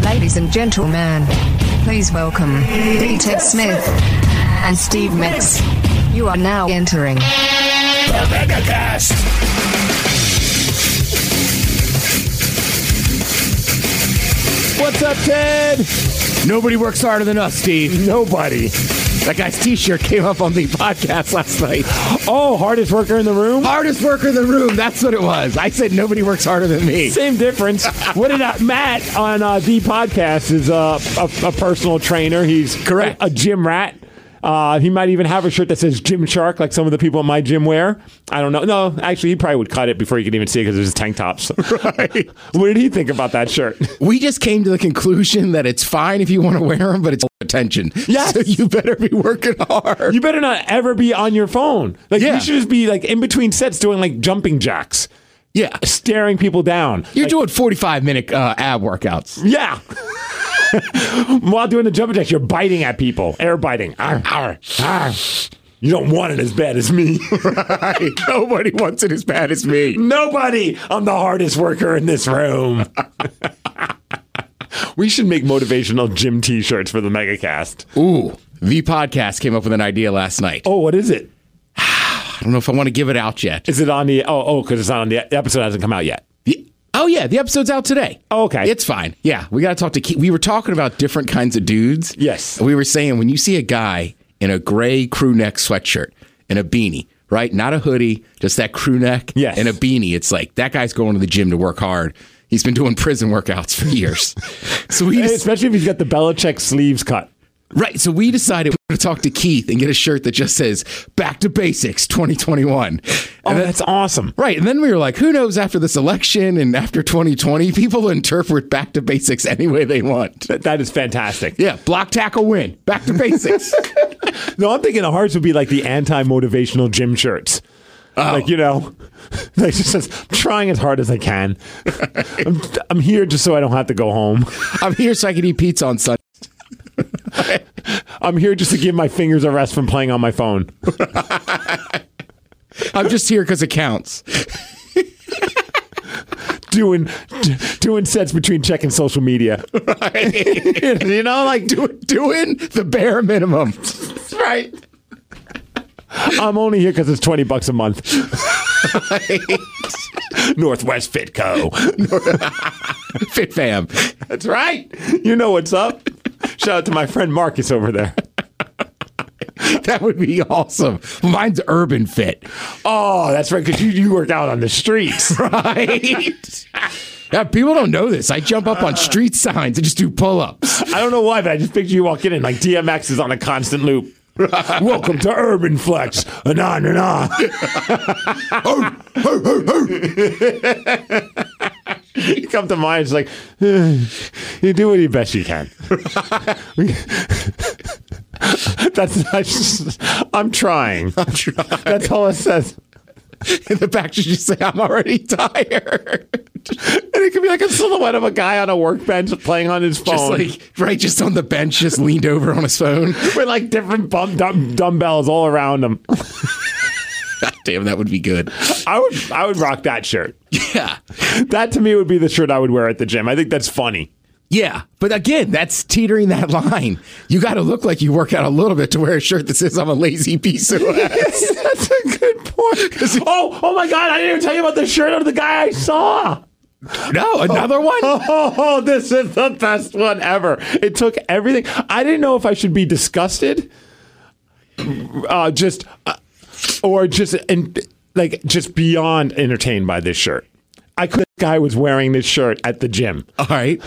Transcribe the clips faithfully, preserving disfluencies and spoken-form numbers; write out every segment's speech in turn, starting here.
Ladies and gentlemen, please welcome D. Ted Smith and Steve Mix. You are now entering the Megacast. What's up, Ted? Nobody works harder than us, Steve. Nobody. That guy's t-shirt came up on the podcast last night. Oh, hardest worker in the room? Hardest worker in the room. That's what it was. I said nobody works harder than me. Same difference. What did I, Matt on uh, the podcast is uh, a, a personal trainer. He's correct. A, a gym rat. Uh, he might even have a shirt that says Gym Shark, like some of the people in my gym wear. I don't know. No, actually, he probably would cut it before you could even see it because it was tank tops. Right. What did he think about that shirt? We just came to the conclusion that it's fine if you want to wear them, but it's attention. Yes. So you better be working hard. You better not ever be on your phone. Like, yeah. You should just be like in between sets doing like jumping jacks. Yeah. Staring people down. You're like, doing forty-five minute uh, ab workouts. Yeah. While doing the jumping jacks, you're biting at people. Air biting. Arr, arr, arr. You don't want it as bad as me. Right. Nobody wants it as bad as me. Nobody. I'm the hardest worker in this room. We should make motivational gym t-shirts for the Megacast. Ooh. The podcast came up with an idea last night. Oh, what is it? I don't know if I want to give it out yet. Is it on the... Oh, oh, because it's not on the... The episode hasn't come out yet. The, oh, yeah. The episode's out today. Oh, okay. It's fine. Yeah. We got to talk to Keith. We were talking about different kinds of dudes. Yes. And we were saying when you see a guy in a gray crew neck sweatshirt and a beanie, right? Not a hoodie, just that crew neck yes. and a beanie. It's like that guy's going to the gym to work hard. He's been doing prison workouts for years. So we just, Especially if he's got the Belichick sleeves cut. Right. So we decided we're going to talk to Keith and get a shirt that just says Back to Basics twenty twenty-one. Oh, and then, that's awesome. Right. And then we were like, who knows after this election and after twenty twenty, people interpret Back to Basics any way they want. That, that is fantastic. Yeah. Block, tackle, win. Back to Basics. No, I'm thinking the hearts would be like the anti-motivational gym shirts. Oh. Like, you know, like just says, I'm trying as hard as I can. I'm, I'm here just so I don't have to go home. I'm here so I can eat pizza on Sunday. I'm here just to give my fingers a rest from playing on my phone. I'm just here because it counts. doing d- doing sets between checking social media. Right. You know, like Do, doing the bare minimum. Right. I'm only here because it's twenty bucks a month. Right. Northwest Fitco. Fit fam. That's right. You know what's up. Shout out to my friend Marcus over there. That would be awesome. Mine's Urban Fit. Oh, that's right, because you, you work out on the streets. Right? Yeah, people don't know this. I jump up on street signs and just do pull-ups. I don't know why, but I just picture you walking in like D M X is on a constant loop. Right. Welcome to Urban Flex. Na na na. You come to mine, it's like, eh, you do what best you can. That's, that's I'm trying. I'm trying. That's all it says. In the back, you just say, I'm already tired. And it could be like a silhouette of a guy on a workbench playing on his phone. Just like, right, just on the bench, just leaned over on his phone. With like different bum, dumb, dumbbells all around him. God damn, that would be good. I would I would rock that shirt. Yeah. That to me would be the shirt I would wear at the gym. I think that's funny. Yeah, but again, that's teetering that line. You got to look like you work out a little bit to wear a shirt that says I'm a lazy piece of ass. That's a good point. Oh, oh my God, I didn't even tell you about the shirt of the guy I saw. No, another one? Oh, oh, this is the best one ever. It took everything. I didn't know if I should be disgusted, uh, just, uh, or just, in, like, just beyond entertained by this shirt. I could. This guy was wearing this shirt at the gym. All right.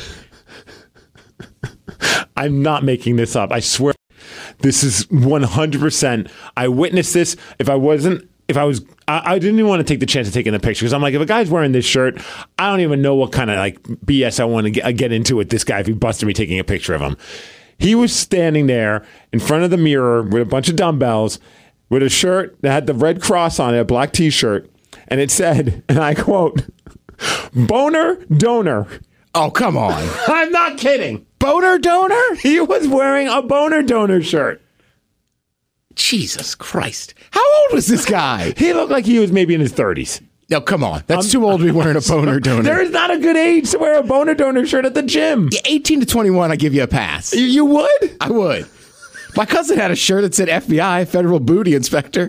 I'm not making this up. I swear. This is one hundred percent. I witnessed this. If I wasn't, if I was, I, I didn't even want to take the chance of taking the picture because I'm like, if a guy's wearing this shirt, I don't even know what kind of like B S I want to get, get into with this guy if he busted me taking a picture of him. He was standing there in front of the mirror with a bunch of dumbbells with a shirt that had the red cross on it, a black t-shirt, and it said, and I quote, "Boner donor." Oh, come on. I'm not kidding. Boner donor? He was wearing a boner donor shirt. Jesus Christ. How old was this guy? He looked like he was maybe in his thirties. No, come on. That's I'm, too old to be wearing a boner donor. There is not a good age to wear a boner donor shirt at the gym. Yeah, eighteen to twenty-one, I give you a pass. You, you would? I would. My cousin had a shirt that said F B I, Federal Booty Inspector.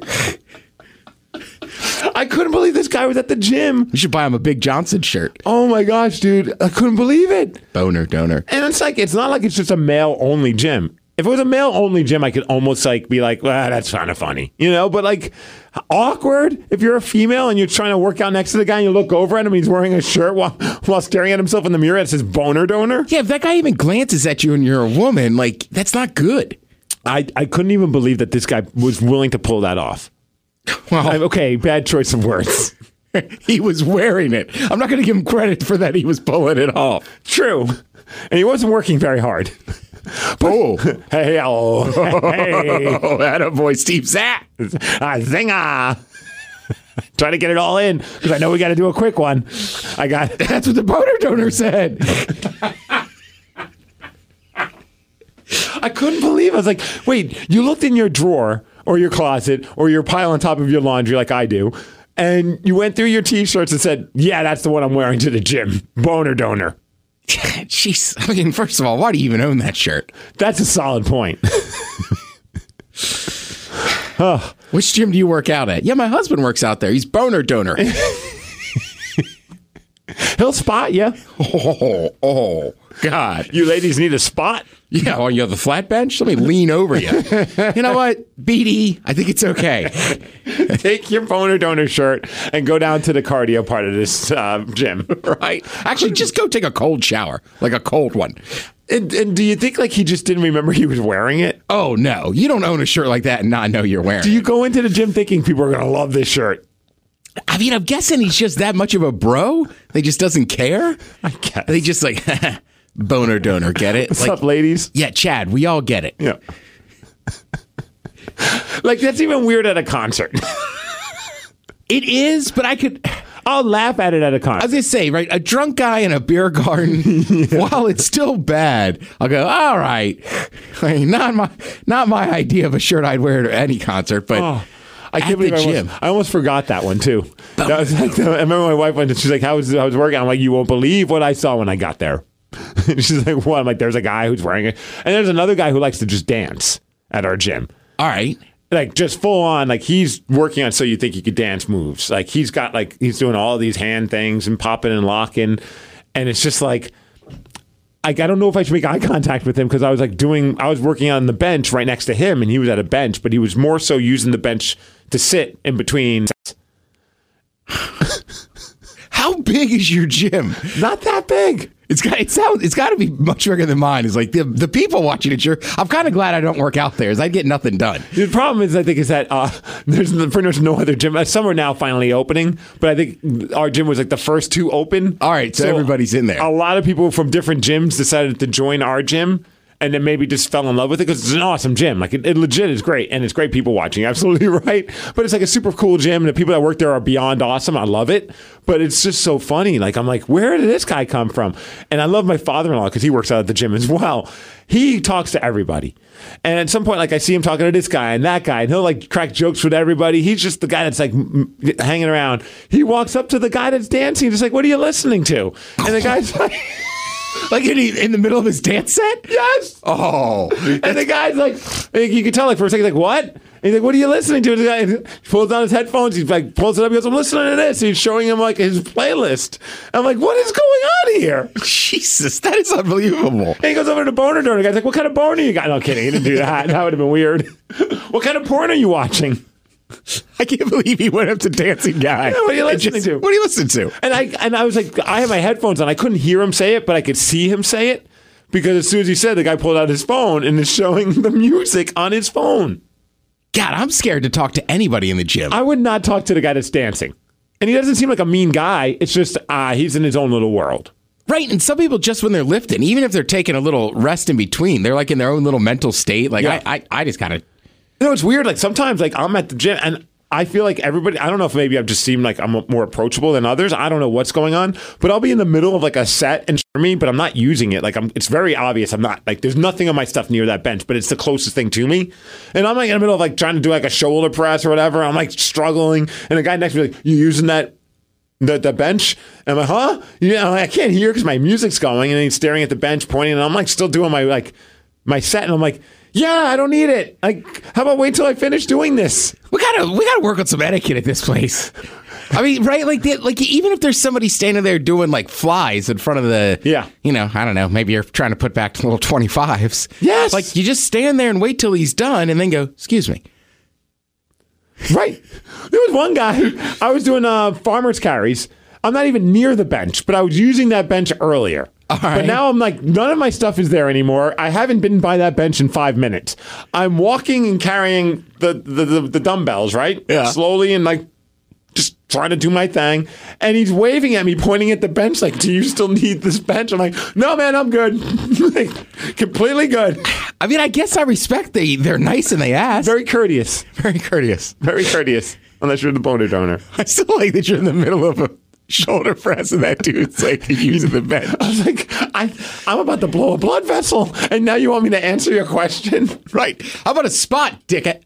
I couldn't believe this guy was at the gym. You should buy him a Big Johnson shirt. Oh my gosh, dude. I couldn't believe it. Boner donor. And it's like, it's not like it's just a male-only gym. If it was a male-only gym, I could almost like be like, well, that's kind of funny, you know? But like, awkward if you're a female and you're trying to work out next to the guy and you look over at him and he's wearing a shirt while, while staring at himself in the mirror that says boner donor. Yeah, if that guy even glances at you and you're a woman, like, that's not good. I, I couldn't even believe that this guy was willing to pull that off. Well, I, okay, bad choice of words. He was wearing it. I'm not going to give him credit for that. He was pulling it off. True. And he wasn't working very hard. But, oh. Hey, oh. Hey. Oh, that a boy, Steve Zapp. Ah, zinger. Trying to get it all in because I know we got to do a quick one. I got That's what the boner donor said. I couldn't believe it. I was like, wait, you looked in your drawer or your closet or your pile on top of your laundry like I do, and you went through your T-shirts and said, yeah, that's the one I'm wearing to the gym. Boner donor. Jeez. I mean, first of all, why do you even own that shirt? That's a solid point. Oh. Which gym do you work out at? Yeah, my husband works out there. He's boner donor. He'll spot you. Oh, oh, God. You ladies need a spot? Yeah, on you the flat bench? Let me lean over you. You know what, B D, I think it's okay. Take your boner donor shirt and go down to the cardio part of this uh, gym. Right? Actually, just go take a cold shower, like a cold one. And, and do you think like he just didn't remember he was wearing it? Oh, no. You don't own a shirt like that and not know you're wearing it. Do you go into the gym thinking people are going to love this shirt? I mean, I'm guessing he's just that much of a bro. They just doesn't care. I guess. They just like, boner donor, get it? What's like, up, ladies? Yeah, Chad, we all get it. Yeah. Like, that's even weird at a concert. It is, but I could... I'll laugh at it at a concert. I was going to say, right, a drunk guy in a beer garden, yeah. While it's still bad, I'll go, all right. I mean, not my not my idea of a shirt I'd wear to any concert, but... Oh. I can't believe I almost, I almost forgot that one too. That was like, I remember my wife went and she's like, how was, how was working? I'm like, you won't believe what I saw when I got there. She's like, what? I'm like, there's a guy who's wearing it. And there's another guy who likes to just dance at our gym. All right. Like just full on, like he's working on so you think you could dance moves. Like he's got like, he's doing all these hand things and popping and locking. And it's just like, Like, I don't know if I should make eye contact with him because I was like doing, I was working on the bench right next to him and he was at a bench, but he was more so using the bench to sit in between. How big is your gym? Not that big. It's got it sounds it's got to be much bigger than mine. It's like the the people watching it. Sure, I'm kind of glad I don't work out there. Is I get nothing done. The problem is, I think, is that uh, there's pretty much no other gym. Some are now finally opening, but I think our gym was like the first two open. All right, so, so everybody's in there. A lot of people from different gyms decided to join our gym. And then maybe just fell in love with it because it's an awesome gym. Like it, it legit is great, and it's great people watching. Absolutely right. But it's like a super cool gym, and the people that work there are beyond awesome. I love it. But it's just so funny. Like I'm like, where did this guy come from? And I love my father-in-law because he works out at the gym as well. He talks to everybody, and at some point, like I see him talking to this guy and that guy, and he'll like crack jokes with everybody. He's just the guy that's like m- hanging around. He walks up to the guy that's dancing, just like, "What are you listening to?" And the guy's like. Like in, in the middle of his dance set? Yes. Oh. And the guy's like, you can tell like for a second, like, what? And he's like, what are you listening to? And the guy he pulls down his headphones. He's like, pulls it up. He goes, I'm listening to this. He's showing him like his playlist. I'm like, what is going on here? Jesus, that is unbelievable. And he goes over to the boner donor. The guy's like, what kind of boner you got? No kidding. He didn't do that. That would have been weird. What kind of porn are you watching? I can't believe he went up to dancing guy. Yeah, what are you listening just, to? What are you listening to? And I and I was like, I had my headphones on. I couldn't hear him say it, but I could see him say it because as soon as he said, the guy pulled out his phone and is showing the music on his phone. God, I'm scared to talk to anybody in the gym. I would not talk to the guy that's dancing, and he doesn't seem like a mean guy. It's just ah, uh, he's in his own little world. Right, and some people just when they're lifting, even if they're taking a little rest in between, they're like in their own little mental state. Like yeah. I, I, I just kind of, you know, it's weird. Like sometimes, like I'm at the gym and. I feel like everybody, I don't know if maybe I've just seemed like I'm more approachable than others. I don't know what's going on, but I'll be in the middle of like a set and for me, but I'm not using it. Like I'm, it's very obvious. I'm not like, there's nothing on my stuff near that bench, but it's the closest thing to me. And I'm like in the middle of like trying to do like a shoulder press or whatever. I'm like struggling. And the guy next to me like, you using that the the bench. And I'm like, huh? You know, I can't hear because my music's going. And he's staring at the bench, pointing, and I'm like still doing my like my set. And I'm like, yeah, I don't need it. Like, how about wait till I finish doing this? We gotta we gotta work on some etiquette at this place. I mean, right? Like, the, like even if there's somebody standing there doing like flies in front of the, yeah, you know, I don't know, maybe you're trying to put back little twenty-fives. Yes, like you just stand there and wait till he's done, and then go, excuse me. Right. There was one guy. I was doing uh, farmers carries. I'm not even near the bench, but I was using that bench earlier. All right. But now I'm like, none of my stuff is there anymore. I haven't been by that bench in five minutes. I'm walking and carrying the the, the, the dumbbells, right? Yeah. Slowly and like just trying to do my thing. And he's waving at me, pointing at the bench, like, do you still need this bench? I'm like, no, man, I'm good. Like, completely good. I mean, I guess I respect they they're nice and they ask. Very courteous. Very courteous. Very courteous. Unless you're the boner donor. I still like that you're in the middle of a shoulder press and that dude's like using the bench. I was like, I, I'm about to blow a blood vessel, and now you want me to answer your question? Right. How about a spot, dickhead?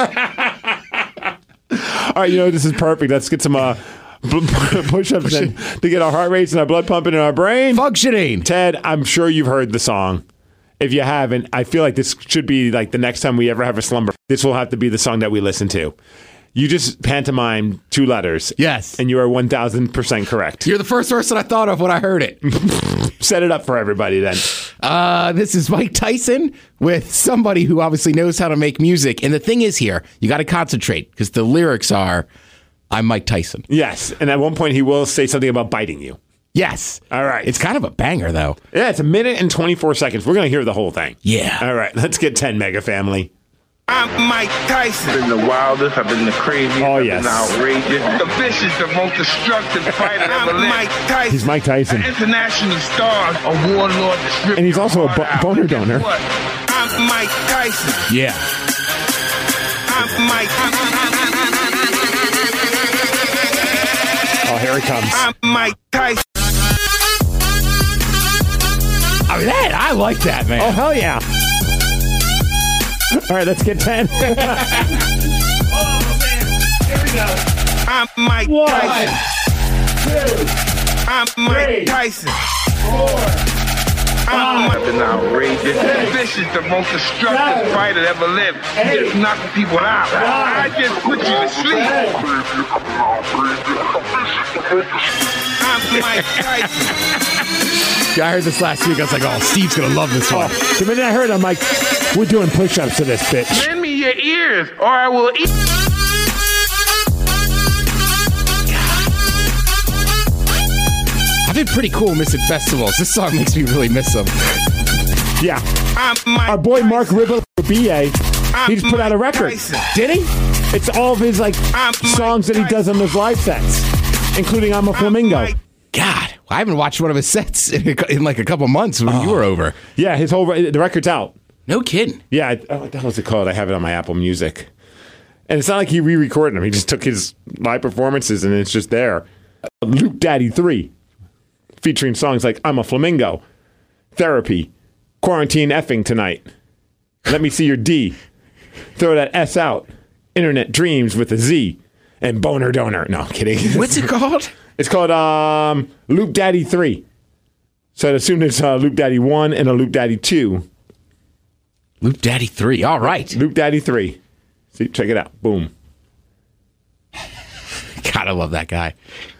All right, you know, this is perfect. Let's get some uh, push-ups in to get our heart rates and our blood pumping in our brain. Functioning. Ted, I'm sure you've heard the song. If you haven't, I feel like this should be like the next time we ever have a slumber. This will have to be the song that we listen to. You just pantomime two letters. Yes. And you are one thousand percent correct. You're the first person I thought of when I heard it. Set it up for everybody then. Uh, this is Mike Tyson with somebody who obviously knows how to make music. And the thing is here, you got to concentrate because the lyrics are, I'm Mike Tyson. Yes. And at one point he will say something about biting you. Yes. All right. It's kind of a banger, though. Yeah, it's a minute and twenty-four seconds. We're going to hear the whole thing. Yeah. All right. Let's get ten, Mega Family. I'm Mike Tyson. I've been the wildest, I've been the craziest, oh, I've yes. been outrageous, the vicious, the most destructive fighter ever lived. I'm Mike Tyson. He's Mike Tyson. An international star, a warlord, the and he's also a bo- boner donor. What? I'm Mike Tyson. Yeah. I'm Mike. Oh, here he comes. I'm Mike Tyson. I mean, that, I like that, man. Oh, hell yeah. All right, let's get ten. Oh, man. Here we go. I'm Mike One, Tyson. Two, I'm Mike three, Tyson. Four, I'm I've been outrageous, the vicious, the most destructive seven, fighter that ever lived. eight, Just knocking people out. nine, I just put you to sleep. I'm Mike Tyson. Yeah, I heard this last week. I was like, oh, Steve's going to love this one. Oh, the minute I heard it, I'm like, we're doing push-ups to this bitch. Lend me your ears, or I will eat. I've been pretty cool missing festivals. This song makes me really miss them. Yeah. I'm Mike Our boy Mark Tyson. Ribble for B A, I'm he just put out a Mike record. Tyson. Did he? It's all of his like I'm songs Mike that he does on those live sets, including I'm a Flamingo. Mike- God, I haven't watched one of his sets in, a, in like a couple months when you were over. Yeah, his whole the record's out. No kidding. Yeah, I, oh, what the hell is it called? I have it on my Apple Music. And it's not like he re-recorded them. He just took his live performances and it's just there. Loop Daddy three, featuring songs like I'm a Flamingo, Therapy, Quarantine Effing Tonight, Let Me See Your D, Throw That S Out, Internet Dreams with a Z, and Boner Donor. No, I'm kidding. What's it called? It's called um, Loop Daddy three. So I'd assume there's a Loop Daddy one and a Loop Daddy two. Loop Daddy three. All right. Loop Daddy three. See, check it out. Boom. God, I love that guy.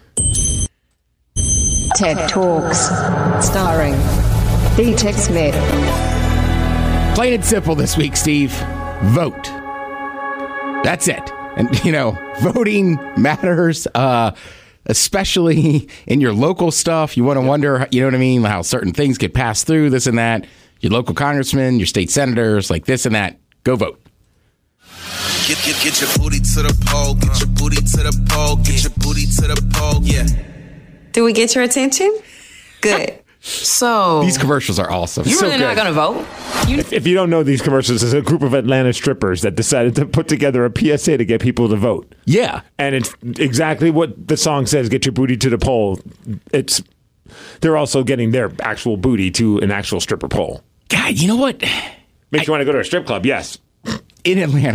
TED Talks. Starring D Tech Smith. Plain and simple this week, Steve. Vote. That's it. And, you know, voting matters, uh, especially in your local stuff. You want to wonder, you know what I mean, how certain things get passed through, this and that. Your local congressmen, your state senators, like this and that. Go vote. Get, get, get your booty to the pole. Get your booty to the pole. Get your booty to the pole. Yeah. Did we get your attention? Good. So These commercials are awesome. you So really not good. gonna vote? You If, if you don't know these commercials, it's a group of Atlanta strippers that decided to put together a P S A to get people to vote. Yeah. And it's exactly what the song says, get your booty to the pole. It's they're also getting their actual booty to an actual stripper pole. God, you know what? Makes you want to go to a strip club, yes. In Atlanta,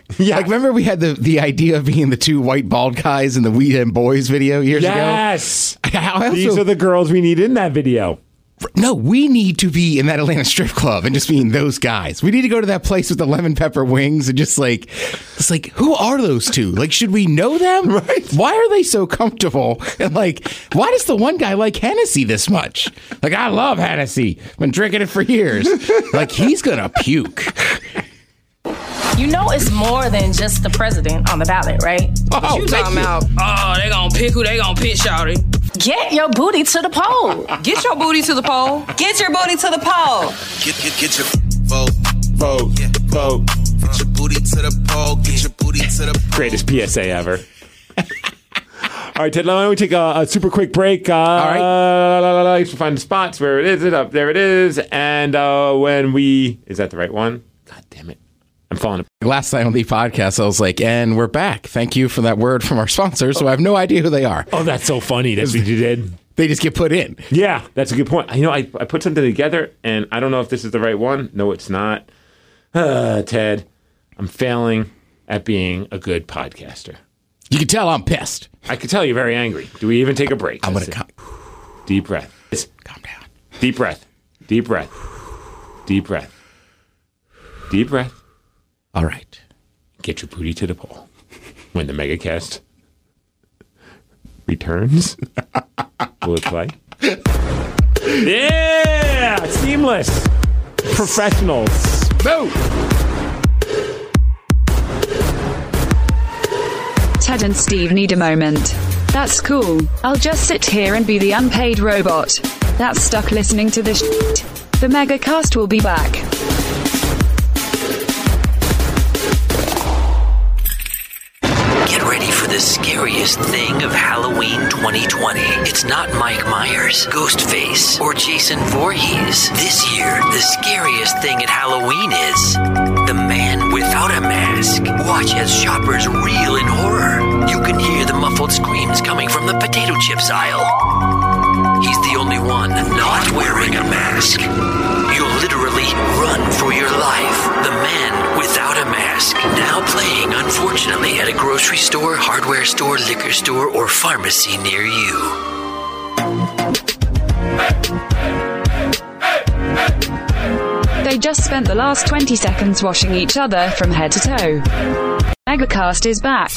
Yeah. Like, remember we had the, the idea of being the two white bald guys in the We Them Boys video years yes. ago? Yes. Also, These are the girls we need in that video. No, we need to be in that Atlanta strip club and just being those guys. We need to go to that place with the lemon pepper wings and just like, it's like, who are those two? Like, should we know them? Right. Why are they so comfortable? And like, why does the one guy like Hennessy this much? Like, I love Hennessy. Been drinking it for years. Like, he's gonna puke. You know it's more than just the president on the ballot, right? Oh, You thank talking you. about, oh, they gonna pick who they gonna pick, shawty. Get your booty to the poll. Get your booty to the poll. Get your booty to the poll. Get, get, get your vote. Vote. Yeah. Vote. Get your booty to the poll. Get your booty to the poll. Greatest P S A ever. All right, Ted, why don't we take a, a super quick break? Uh, All right. Uh, let's find the spots. Where it is it? Up there it is. And uh, when we... Is that the right one? God damn it. I'm falling apart. Last night on the podcast, I was like, and we're back. Thank you for that word from our sponsors. So I have no idea who they are. Oh, that's so funny. That's what you did. They just get put in. Yeah, that's a good point. You know, I, I put something together, and I don't know if this is the right one. No, it's not. Uh, Ted, I'm failing at being a good podcaster. You can tell I'm pissed. I could tell you're very angry. Do we even take a break? I'm going Let's to see. come. Deep breath. Calm down. Deep breath. Deep breath. Deep breath. Deep breath. All right. Get your booty to the pole. When the MegaCast returns, will it play? Yeah! Seamless. Professionals. Boom! Ted and Steve need a moment. That's cool. I'll just sit here and be the unpaid robot that's stuck listening to this shit. The MegaCast will be back. Get ready for the scariest thing of Halloween twenty twenty. It's not Mike Myers, Ghostface, or Jason Voorhees. This year, the scariest thing at Halloween is the man without a mask. Watch as shoppers reel in horror. You can hear the muffled screams coming from the potato chips aisle. He's the only one not wearing a mask. You'll literally run for your life. The Man Without a Mask. Now playing, unfortunately, at a grocery store, hardware store, liquor store, or pharmacy near you. They just spent the last twenty seconds washing each other from head to toe. MegaCast is back.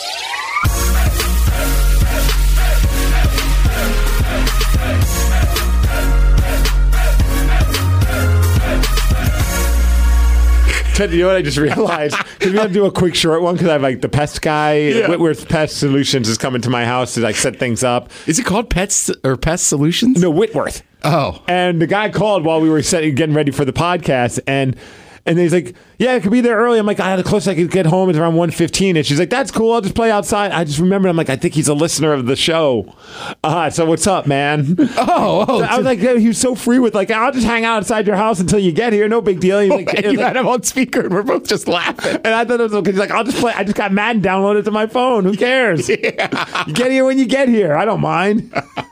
Ted, you know what I just realized? Because we have to do a quick short one because I have like the pest guy. Yeah. Whitworth Pest Solutions is coming to my house to like set things up. Is it called Pets or Pest Solutions? No, Whitworth. Oh. And the guy called while we were setting, getting ready for the podcast, and and he's like, "Yeah, I could be there early." I'm like, "Ah, the closest I could get home is around one fifteen." And she's like, "That's cool. I'll just play outside." I just remembered. I'm like, "I think he's a listener of the show." Uh, so what's up, man? Oh, oh. So I was like, yeah, he was so free with like, "I'll just hang out outside your house until you get here. No big deal." He's like, and you had him on speaker, and we're both just laughing. and I thought it was okay. He's like, "I'll just play. I just got Madden downloaded to my phone. Who cares? Yeah. You get here when you get here. I don't mind."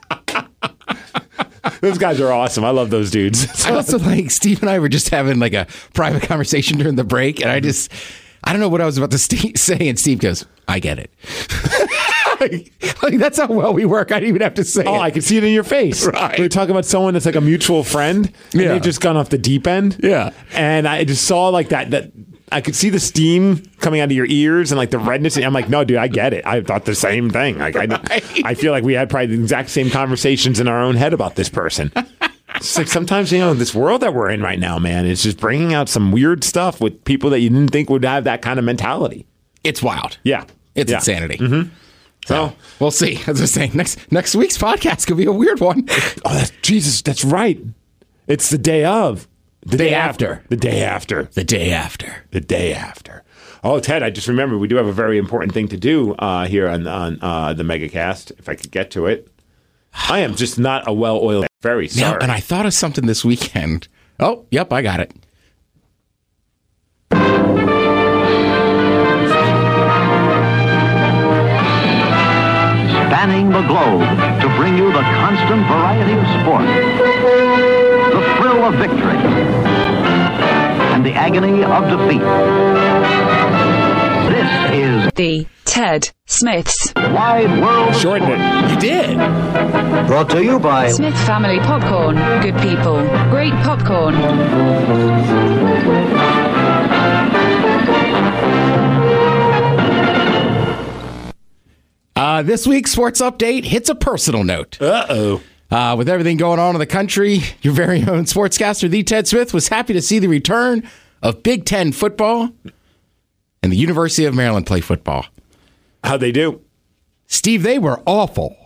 Those guys are awesome. I love those dudes. I also like Steve and I were just having like a private conversation during the break, and I just I don't know what I was about to st- say, and Steve goes, "I get it." like, like that's how well we work. I didn't even have to say Oh, it. I could see it in your face. Right. We were talking about someone that's like a mutual friend, and Yeah. they've just gone off the deep end. Yeah. And I just saw like that, that I could see the steam coming out of your ears and like the redness. I'm like, no, dude, I get it. I thought the same thing. Like, I, Right. I feel like we had probably the exact same conversations in our own head about this person. It's like sometimes, you know, this world that we're in right now, man, it's just bringing out some weird stuff with people that you didn't think would have that kind of mentality. It's wild. Yeah. It's Yeah. insanity. Mm-hmm. So we'll see. As I was saying, next next week's podcast could be a weird one. Oh, that's, Jesus, that's right. It's the day of. The Day after. The day after. The day after. The day after. Oh, Ted, I just remembered we do have a very important thing to do uh, here on, on uh, the MegaCast, if I could get to it. I am just not a well-oiled. Very sorry. Yeah, and I thought of something this weekend. Oh, yep, I got it. Spanning the globe to bring you the constant variety of sport, the thrill of victory, and the agony of defeat. is The Ted Smiths Wide World of Shorten Sports. it. You did. Brought to you by Smith Family Popcorn. Good people. Great popcorn. Uh, this week's sports update hits a personal note. Uh-oh. Uh, with everything going on in the country, your very own sportscaster, the Ted Smith, was happy to see the return of Big Ten football and the University of Maryland play football. How'd they do? Steve, they were awful.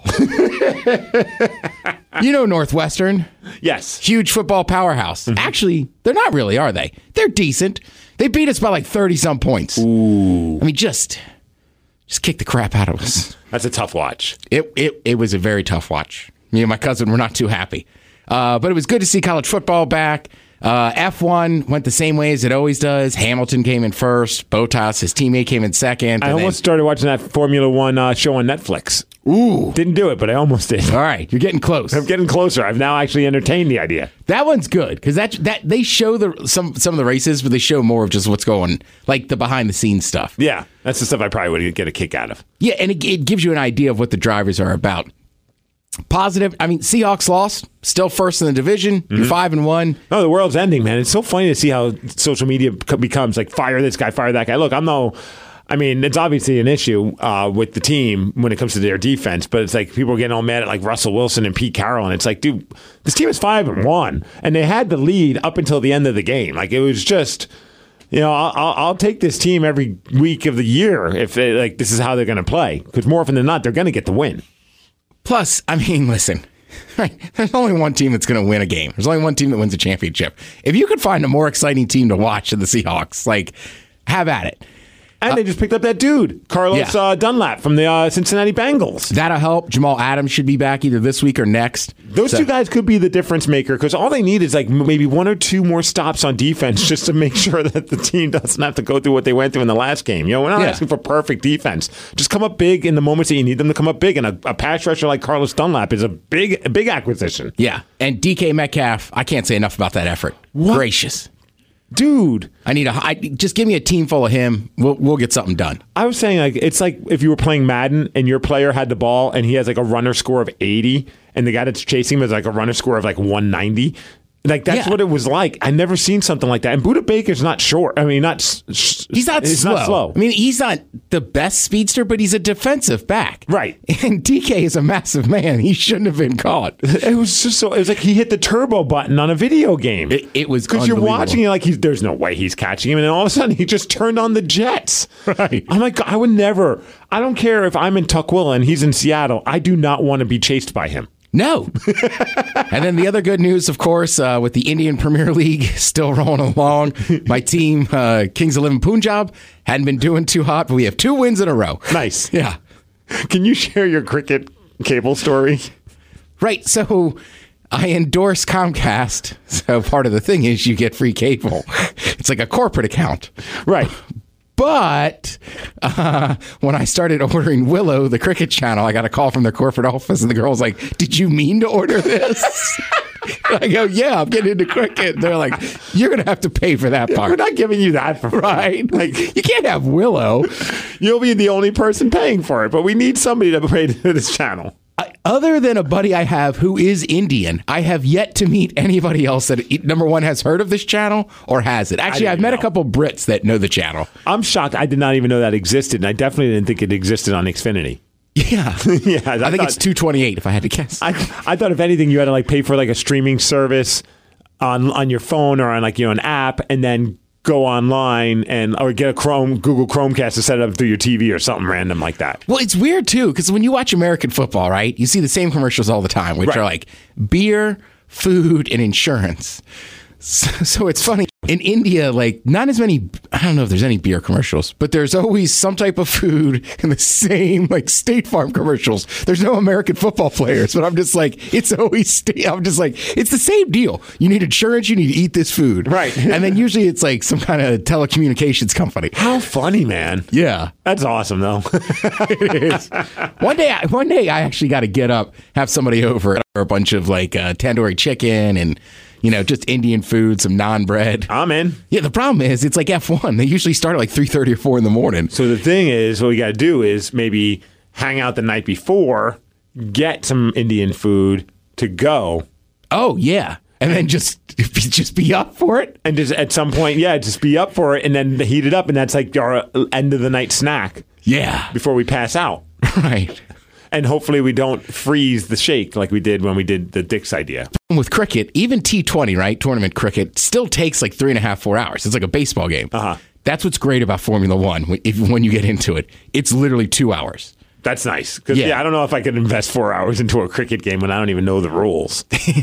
You know Northwestern. Yes. Huge football powerhouse. Mm-hmm. Actually, they're not really, are they? They're decent. They beat us by like thirty-some points. Ooh. I mean, just just kick the crap out of us. That's a tough watch. It it, it was a very tough watch. Me and my cousin were not too happy. Uh, but it was good to see college football back. Uh, F one went the same way as it always does. Hamilton came in first. Bottas, his teammate, came in second. I almost then... started watching that Formula One uh, show on Netflix. Ooh. Didn't do it, but I almost did. All right. You're getting close. I'm getting closer. I've now actually entertained the idea. That one's good because that that they show the some some of the races, but they show more of just what's going, like the behind the scenes stuff. Yeah, that's the stuff I probably would get a kick out of. Yeah, and it, it gives you an idea of what the drivers are about. Positive. I mean, Seahawks lost, still first in the division. Mm-hmm. You're five and one. No, the world's ending, man. It's so funny to see how social media becomes like fire this guy, fire that guy. Look, I'm no. I mean, it's obviously an issue uh, with the team when it comes to their defense, but it's like people are getting all mad at like Russell Wilson and Pete Carroll, and it's like, dude, this team is five and one, and they had the lead up until the end of the game. Like it was just, you know, I'll, I'll, I'll take this team every week of the year if they, like this is how they're going to play, because more often than not, they're going to get the win. Plus, I mean, listen, right? There's only one team that's going to win a game. There's only one team that wins a championship. If you could find a more exciting team to watch than the Seahawks, like, have at it. And uh, they just picked up that dude, Carlos yeah. uh, Dunlap from the uh, Cincinnati Bengals. That'll help. Jamal Adams should be back either this week or next. Those so. two guys could be the difference maker because all they need is like maybe one or two more stops on defense just to make sure that the team doesn't have to go through what they went through in the last game. You know, we're not yeah. asking for perfect defense. Just come up big in the moments that you need them to come up big. And a, a pass rusher like Carlos Dunlap is a big, a big acquisition. Yeah. And D K Metcalf, I can't say enough about that effort. What? Gracious. Dude, I need a. I, just give me a team full of him. We'll we'll get something done. I was saying like it's like if you were playing Madden and your player had the ball and he has like a runner score of eighty, and the guy that's chasing him has like a runner score of like one ninety. Like that's yeah. what it was like. I never seen something like that. And Budda Baker's not short. I mean, not. He's not he's slow. Not slow. I mean, he's not the best speedster, but he's a defensive back. Right. And D K is a massive man. He shouldn't have been caught. It was just so. It was like he hit the turbo button on a video game. It, it was because you're watching it like he's. There's no way he's catching him, and then all of a sudden he just turned on the jets. Right. I'm like, I would never. I don't care if I'm in Tukwila and he's in Seattle. I do not want to be chased by him. No. And then the other good news, of course, uh, with the Indian Premier League still rolling along, my team, uh, Kings eleven Punjab, hadn't been doing too hot, but we have two wins in a row. Nice. Yeah. Can you share your cricket cable story? Right. So I endorse Comcast. So part of the thing is you get free cable. It's like a corporate account. Right. But uh, when I started ordering Willow, the cricket channel, I got a call from their corporate office, and the girl was like, "Did you mean to order this?" I go, "Yeah, I'm getting into cricket." And they're like, "You're going to have to pay for that part. We're not giving you that for free." Right. Like, you can't have Willow. You'll be the only person paying for it, but we need somebody to pay to this channel. I, other than a buddy I have who is Indian, I have yet to meet anybody else that, number one, has heard of this channel or has it. Actually, I've met know. a couple Brits that know the channel. I'm shocked. I did not even know that existed, and I definitely didn't think it existed on Xfinity. Yeah. yeah I, I think thought, it's two twenty-eight if I had to guess. I, I thought if anything, you had to like pay for like a streaming service on on your phone or on like, you know, an app, and then go online and or get a Chrome Google Chromecast to set it up through your T V or something random like that. Well, it's weird too because when you watch American football, right, you see the same commercials all the time, which right. are like beer, food, and insurance. So, so it's funny. In India, like, not as many, I don't know if there's any beer commercials, but there's always some type of food in the same, like, State Farm commercials. There's no American football players, but I'm just like, it's always, State, I'm just like, it's the same deal. You need insurance, you need to eat this food. Right. And then usually it's like some kind of telecommunications company. How funny, man. Yeah. That's awesome, though. It is. One day, I, one day I actually got to get up, have somebody over, a bunch of, like, uh, tandoori chicken and, You know, just Indian food, some naan bread. I'm in. Yeah, the problem is it's like F one. They usually start at like three thirty or four in the morning. So the thing is, what we got to do is maybe hang out the night before, get some Indian food to go. Oh, yeah. And then just just be up for it? And just at some point, yeah, just be up for it and then heat it up. And that's like our end of the night snack. Yeah. Before we pass out. Right. And hopefully we don't freeze the shake like we did when we did the Dick's idea. With cricket, even T twenty, right, tournament cricket, still takes like three and a half, four hours. It's like a baseball game. Uh-huh. That's what's great about Formula One. If, when you get into it, it's literally two hours. That's nice. Because, Yeah. yeah, I don't know if I could invest four hours into a cricket game when I don't even know the rules.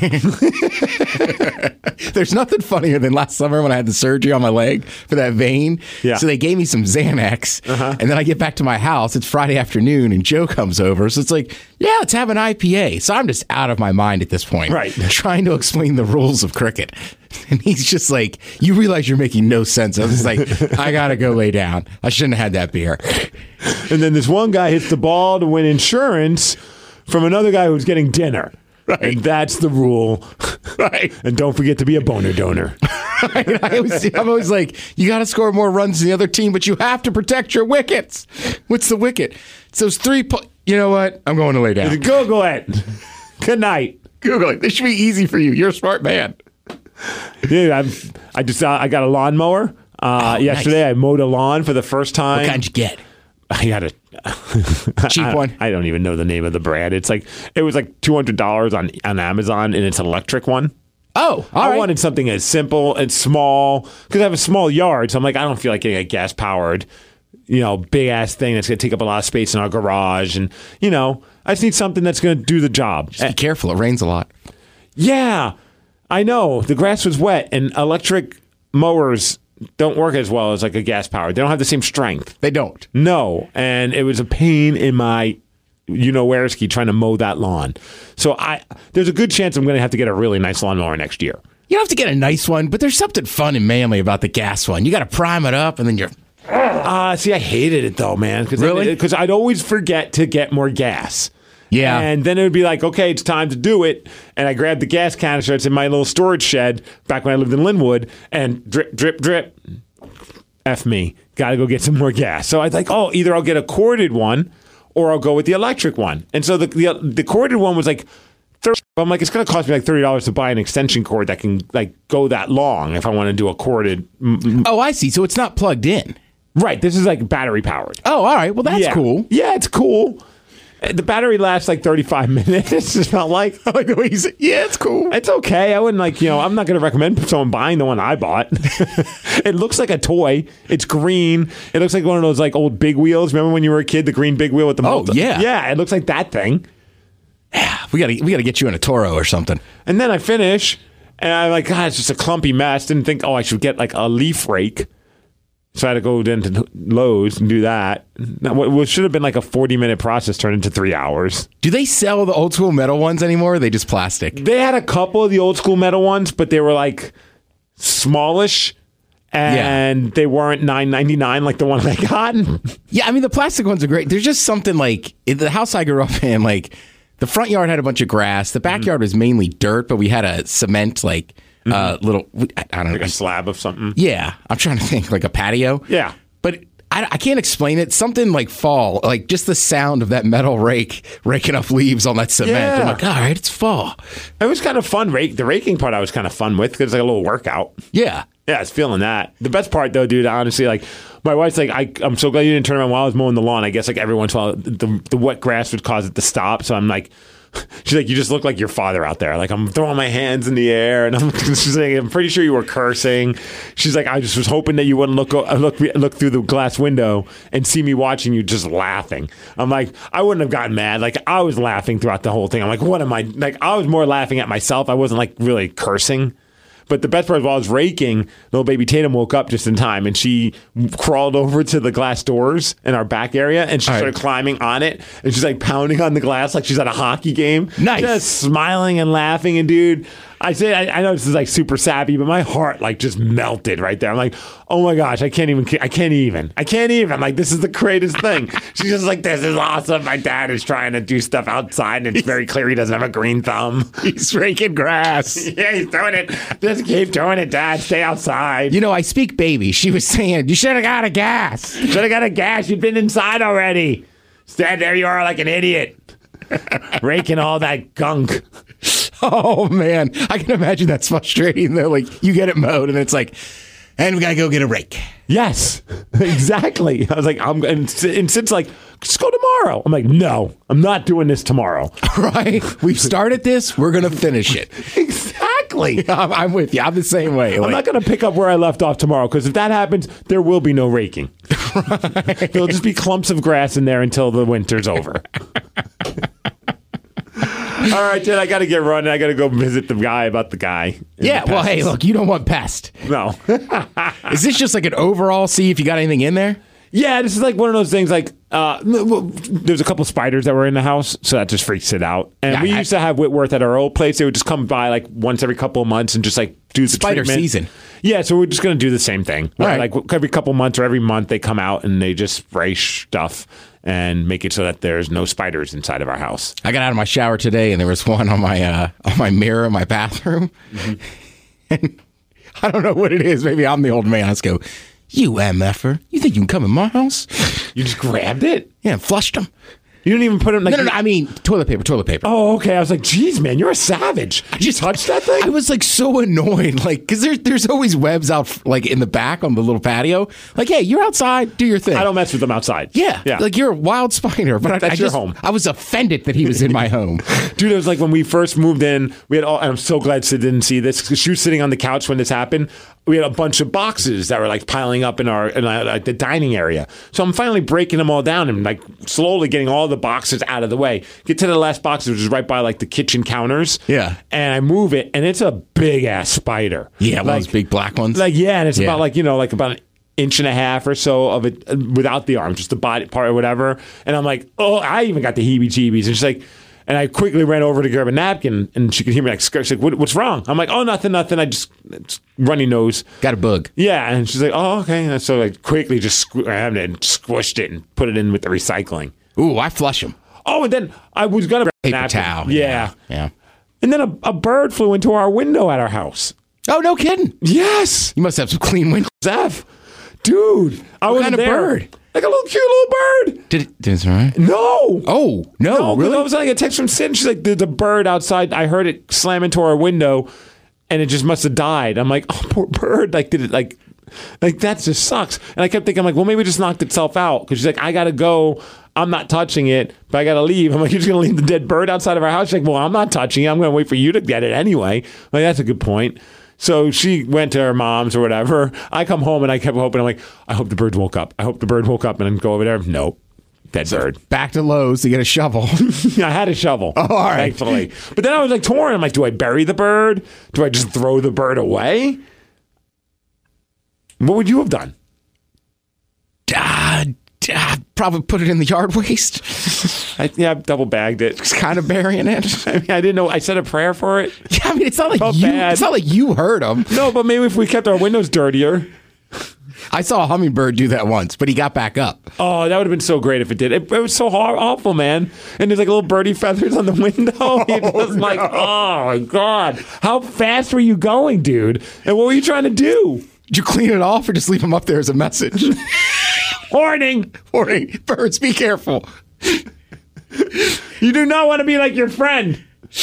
There's nothing funnier than last summer when I had the surgery on my leg for that vein. Yeah. So they gave me some Xanax. Uh-huh. And then I get back to my house. It's Friday afternoon, and Joe comes over. So it's like, yeah, let's have an I P A. So I'm just out of my mind at this point. Right. Trying to explain the rules of cricket. And he's just like, you realize you're making no sense. I was just like, I got to go lay down. I shouldn't have had that beer. And then this one guy hits the ball to win insurance from another guy who's getting dinner. Right. And that's the rule. Right. And don't forget to be a boner donor. Right? I always, I'm always like, you got to score more runs than the other team, but you have to protect your wickets. What's the wicket? It's those three. Po- you know what? I'm going to lay down. Google it. Good night. Google it. This should be easy for you. You're a smart man. Dude, I'm, I just uh, I got a lawnmower. Uh, Oh, yesterday, nice. I mowed a lawn for the first time. What kind you get? I got a Cheap I, one? I don't even know the name of the brand. It's like it was like two hundred dollars on on Amazon, and it's an electric one. Oh, all I right. wanted something as simple and small because I have a small yard, so I'm like, I don't feel like getting a gas powered, you know, big ass thing that's gonna take up a lot of space in our garage, and you know, I just need something that's gonna do the job. Just be careful. It rains a lot. Yeah, I know. The grass was wet, and electric mowers don't work as well as like a gas powered. They don't have the same strength. They don't. No, and it was a pain in my, you know, where ski trying to mow that lawn. So I, there's a good chance I'm going to have to get a really nice lawnmower next year. You don't have to get a nice one, but there's something fun and manly about the gas one. You got to prime it up, and then you're. Uh, see, I hated it though, man. Cause Really? Because I'd always forget to get more gas. Yeah. And then it would be like, okay, it's time to do it. And I grabbed the gas canister that's in my little storage shed back when I lived in Linwood and drip, drip, drip. F me. Got to go get some more gas. So I was like, oh, either I'll get a corded one or I'll go with the electric one. And so the the, the corded one was like thirty. I'm like, it's going to cost me like thirty dollars to buy an extension cord that can like go that long if I want to do a corded. Oh, I see. So it's not plugged in. Right. This is like battery powered. Oh, all right. Well, that's yeah. cool. Yeah, it's cool. The battery lasts like thirty-five minutes. It's not like, I like the way you say, yeah, it's cool. It's okay. I wouldn't like, you know, I'm not going to recommend someone buying the one I bought. It looks like a toy. It's green. It looks like one of those like old big wheels. Remember when you were a kid, the green big wheel with the Oh, multi- yeah. Yeah, it looks like that thing. Yeah, we got to we got to get you in a Toro or something. And then I finish and I'm like, God, it's just a clumpy mess. Didn't think, oh, I should get like a leaf rake. So I had to go into Lowe's and do that. Now, what should have been like a forty minute process turned into three hours. Do they sell the old school metal ones anymore? Or are they just plastic? They had a couple of the old school metal ones, but they were like smallish, and Yeah. they weren't nine ninety-nine like the one I got. Yeah, I mean the plastic ones are great. There's just something like in the house I grew up in. Like the front yard had a bunch of grass. The backyard was mainly dirt, but we had a cement like uh, little. I, I don't Like know. a slab of something. Yeah, I'm trying to think like a patio. Yeah. But I, I can't explain it. Something like fall, like just the sound of that metal rake raking up leaves on that cement. Yeah. I'm like, all right, it's fall. It was kind of fun. Rake the raking part I was kind of fun with because it's like a little workout. Yeah. Yeah, I was feeling that. The best part though, dude, honestly, like my wife's like, I, I'm so glad you didn't turn around while I was mowing the lawn. I guess like every once in a while, the, the wet grass would cause it to stop. So I'm like, she's like, you just look like your father out there. Like I'm throwing my hands in the air, and I'm, she's like, I'm pretty sure you were cursing. She's like, I just was hoping that you wouldn't look look look through the glass window and see me watching you just laughing. I'm like, I wouldn't have gotten mad. Like I was laughing throughout the whole thing. I'm like, what am I like? I was more laughing at myself. I wasn't like really cursing. But the best part is while I was raking, little baby Tatum woke up just in time, and she crawled over to the glass doors in our back area, and she All right. started climbing on it, and she's like pounding on the glass like she's at a hockey game. Nice. Just smiling and laughing, and dude, I say I, I know this is like super sappy, but my heart like just melted right there. I'm like, oh my gosh, I can't even. I can't even. I can't even. Like, this is the greatest thing. She's just like, this is awesome. My dad is trying to do stuff outside, and it's very clear he doesn't have a green thumb. He's raking grass. Yeah, he's doing it. Just keep doing it, Dad. Stay outside. You know, I speak baby. She was saying, you should have got a gas. Should have got a gas. You've been inside already. Stand there, you are like an idiot. Raking all that gunk. Oh, man. I can imagine that's frustrating, though. Like, you get it mowed, and it's like, and we got to go get a rake. Yes, exactly. I was like, I'm, and, and Sid's like, just go tomorrow. I'm like, no, I'm not doing this tomorrow. Right? We've started this. We're going to finish it. Exactly. I'm, I'm with you. I'm the same way. I'm like, not going to pick up where I left off tomorrow, because if that happens, there will be no raking. Right. There'll just be clumps of grass in there until the winter's over. All right, Jen, I got to get running. I got to go visit the guy about the guy. Yeah, the well, hey, look, you don't want pest. No. Is this just like an overall, see if you got anything in there? Yeah, this is like one of those things like, uh, there's a couple spiders that were in the house, so that just freaks it out. And yeah, we I, used to have Whitworth at our old place. They would just come by like once every couple of months and just like do the spider treatment. season. Yeah, so we're just going to do the same thing. Right. Like every couple months or every month they come out and they just spray stuff and make it so that there's no spiders inside of our house. I got out of my shower today and there was one on my uh, on my mirror in my bathroom. Mm-hmm. And I don't know what it is. Maybe I'm the old man. I just go, you M F-er. You think you can come in my house? You just grabbed it? Yeah, and flushed them. You didn't even put it in like... No, no, no, I mean toilet paper, toilet paper. Oh, okay. I was like, geez, man, you're a savage. Did you touch that thing? I was like so annoyed, like, because there's, there's always webs out like in the back on the little patio. Like, hey, you're outside, do your thing. I don't mess with them outside. Yeah, yeah. Like you're a wild spider, but That's I, I your just, home. I was offended that he was in my home. Dude, it was like when we first moved in, we had all, and I'm so glad Sid didn't see this, because she was sitting on the couch when this happened. We had a bunch of boxes that were like piling up in our in our, like the dining area. So I'm finally breaking them all down and like slowly getting all the boxes out of the way. Get to the last box, which is right by like the kitchen counters. Yeah. And I move it, and it's a big ass spider. Yeah, one like, of those big black ones. Like, yeah, and it's yeah. about like, you know, like about an inch and a half or so of it uh, without the arm, just the body part or whatever. And I'm like, oh, I even got the heebie-jeebies. And she's like, and I quickly ran over to grab a napkin, and she could hear me like, she's like, what, what's wrong? I'm like, oh, nothing, nothing. I just, it's runny nose. Got a bug. Yeah, and she's like, oh, okay. And so I quickly just grabbed it and squished it and put it in with the recycling. Ooh, I flush them. Oh, and then I was going to grab paper a napkin. towel. Yeah. yeah. Yeah. And then a, a bird flew into our window at our house. Oh, no kidding. Yes. You must have some clean windows. F. Dude, I was kind of there. bird? Like a little cute little bird. Did it? Did it all right? No. Oh, no, no really? I was like a text from Sid. She's like, there's a bird outside. I heard it slam into our window, and it just must have died. I'm like, oh, poor bird. Like, did it like, like that just sucks. And I kept thinking, I'm like, well, maybe it just knocked itself out, because she's like, I gotta go. I'm not touching it, but I gotta leave. I'm like, you're just gonna leave the dead bird outside of our house? She's like, well, I'm not touching it. I'm gonna wait for you to get it anyway. I'm like, that's a good point. So she went to her mom's or whatever. I come home and I kept hoping. I'm like, I hope the bird woke up. I hope the bird woke up and then go over there. Nope. Dead so bird. Back to Lowe's to get a shovel. I had a shovel. Oh, all right. Thankfully. But then I was like torn. I'm like, do I bury the bird? Do I just throw the bird away? What would you have done? Uh, uh, probably put it in the yard waste. I, yeah, I double bagged it. Just kind of burying it. I mean, I didn't know. I said a prayer for it. Yeah, I mean, it's not like Felt you. bad. It's not like you heard him. No, but maybe if we kept our windows dirtier. I saw a hummingbird do that once, but he got back up. Oh, that would have been so great if it did. It, it was so hard, awful, man. And there's like little birdie feathers on the window. Oh, it was no. like, oh my God. How fast were you going, dude? And what were you trying to do? Did you clean it off or just leave them up there as a message? Warning. Warning. Birds, be careful. You do not want to be like your friend.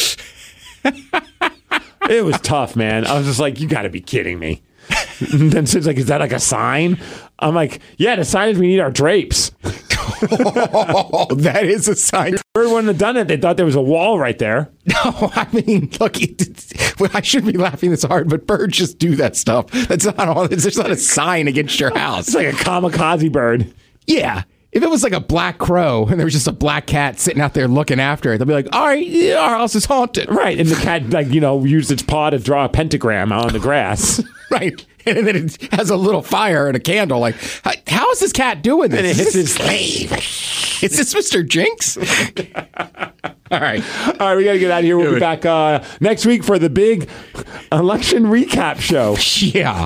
It was tough, man. I was just like, you got to be kidding me. And then Sid's like, is that like a sign? I'm like, yeah, the sign is we need our drapes. Oh, that is a sign. If bird wouldn't have done it, they thought there was a wall right there. No, I mean, look, it, well, I shouldn't be laughing this hard, but birds just do that stuff. That's not all. There's not a sign against your house. It's like a kamikaze bird. Yeah. If it was like a black crow and there was just a black cat sitting out there looking after it, they'll be like, all right, yeah, our house is haunted. Right. And the cat, like, you know, used its paw to draw a pentagram out on the grass. Right. And then it has a little fire and a candle. Like, how, how is this cat doing this? And it hits his slave. Is this Mister Jinx? All right. All right, we got to get out of here. We'll Do be it. back uh, next week for the big election recap show. Yeah.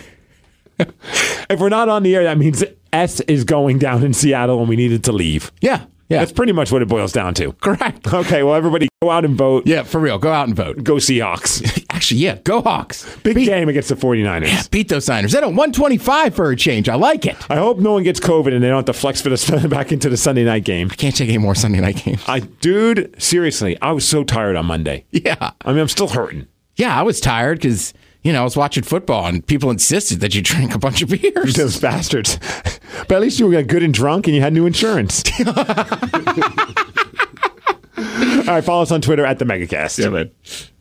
If we're not on the air, that means S is going down in Seattle and we needed to leave. Yeah. Yeah. That's pretty much what it boils down to. Correct. Okay, well, everybody go out and vote. Yeah, for real. Go out and vote. Go Seahawks. Actually, yeah, go Hawks. Big beat, game against the 49ers. Yeah, beat those Niners. At a one twenty-five for a change. I like it. I hope no one gets COVID and they don't have to flex for the back into the Sunday night game. I can't take any more Sunday night games. I, dude, seriously, I was so tired on Monday. Yeah. I mean, I'm still hurting. Yeah, I was tired because, you know, I was watching football and people insisted that you drink a bunch of beers. Those bastards. But at least you were good and drunk and you had new insurance. All right, follow us on Twitter at the Megacast. Yeah, man.